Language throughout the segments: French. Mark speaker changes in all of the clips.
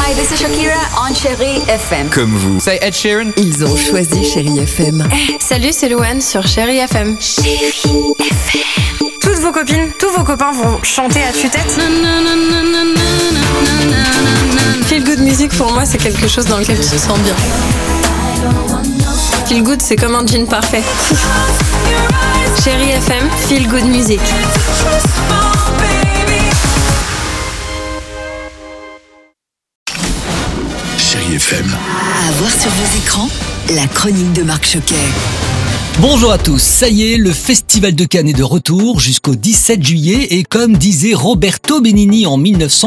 Speaker 1: Hi, this is Shakira on Chérie FM.
Speaker 2: Comme vous. Say Ed Sheeran.
Speaker 3: Ils ont choisi Chérie FM.
Speaker 4: Salut, c'est Louane sur Chérie FM.
Speaker 1: Chérie FM.
Speaker 4: Toutes vos copines, tous vos copains vont chanter à tue-tête. Feel good music pour moi, c'est quelque chose dans lequel tu te sens bien. Feel good, c'est comme un jean parfait. Chérie FM, feel good music.
Speaker 5: Chérie FM.
Speaker 3: À voir sur vos écrans, la chronique de Marc Choquet.
Speaker 6: Bonjour à tous, ça y est, le Festival de Cannes est de retour jusqu'au 17 juillet et comme disait Roberto Benigni en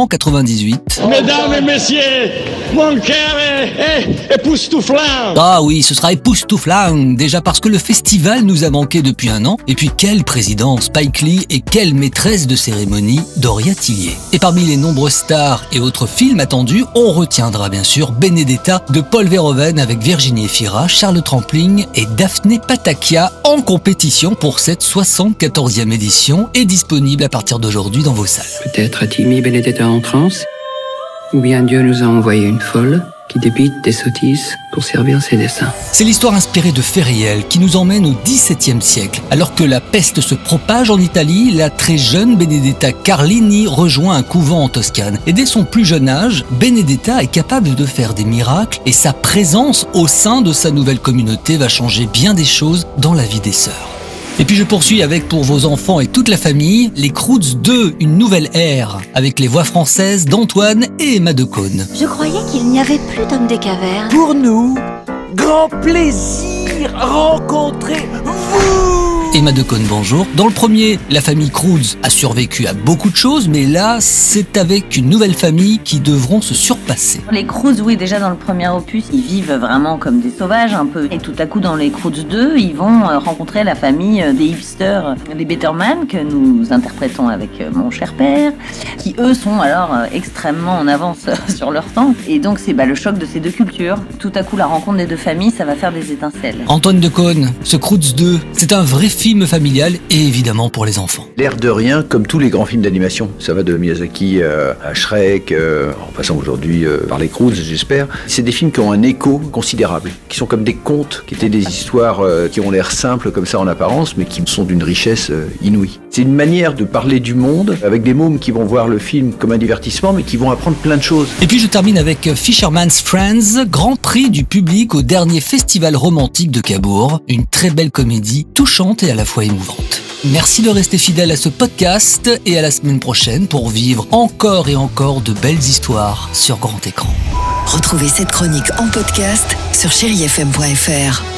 Speaker 6: 1998...
Speaker 7: Mesdames et messieurs, mon cœur est époustouflant.
Speaker 6: Ah oui, ce sera époustouflant, déjà parce que le festival nous a manqué depuis un an, et puis quel président Spike Lee et quelle maîtresse de cérémonie Doria Tillier. Et parmi les nombreuses stars et autres films attendus, on retiendra bien sûr Benedetta de Paul Verhoeven avec Virginie Efira, Charles Trampling et Daphné Pataki en compétition pour cette 74e édition est disponible à partir d'aujourd'hui dans vos salles.
Speaker 8: Peut-être a-t-il mis Benedetta en transe, ou bien Dieu nous a envoyé une folle qui débite des sottises pour servir ses desseins.
Speaker 6: C'est l'histoire inspirée de faits réels qui nous emmène au XVIIe siècle. Alors que la peste se propage en Italie, la très jeune Benedetta Carlini rejoint un couvent en Toscane. Et dès son plus jeune âge, Benedetta est capable de faire des miracles et sa présence au sein de sa nouvelle communauté va changer bien des choses dans la vie des sœurs. Et puis je poursuis avec, pour vos enfants et toute la famille, Les Croods 2, une nouvelle ère, avec les voix françaises d'Antoine et Emma Decaune.
Speaker 9: Je croyais qu'il n'y avait plus d'hommes des cavernes.
Speaker 10: Pour nous, grand plaisir rencontrer vous.
Speaker 6: Emma Decaune, bonjour. Dans le premier, la famille Croods a survécu à beaucoup de choses, mais là, c'est avec une nouvelle famille qui devront se surpasser.
Speaker 11: Les Croods, oui, déjà dans le premier opus, ils vivent vraiment comme des sauvages un peu. Et tout à coup, dans les Croods 2, ils vont rencontrer la famille des hipsters, les Betterman, que nous interprétons avec mon cher père, qui eux sont alors extrêmement en avance sur leur temps. Et donc, c'est le choc de ces deux cultures. Tout à coup, la rencontre des deux familles, ça va faire des étincelles.
Speaker 6: Antoine Decaune, ce Croods 2, c'est un vrai film familial et évidemment pour les enfants.
Speaker 12: L'air de rien, comme tous les grands films d'animation. Ça va de Miyazaki à Shrek, en passant aujourd'hui par les Croods, j'espère. C'est des films qui ont un écho considérable, qui sont comme des contes, qui étaient des histoires qui ont l'air simples comme ça en apparence, mais qui sont d'une richesse inouïe. C'est une manière de parler du monde avec des mômes qui vont voir le film comme un divertissement, mais qui vont apprendre plein de choses.
Speaker 6: Et puis je termine avec Fisherman's Friends, grand prix du public au dernier festival romantique de Cabourg. Une très belle comédie, touchante et à la fois émouvante. Merci de rester fidèle à ce podcast et à la semaine prochaine pour vivre encore et encore de belles histoires sur grand écran.
Speaker 3: Retrouvez cette chronique en podcast sur chérifm.fr.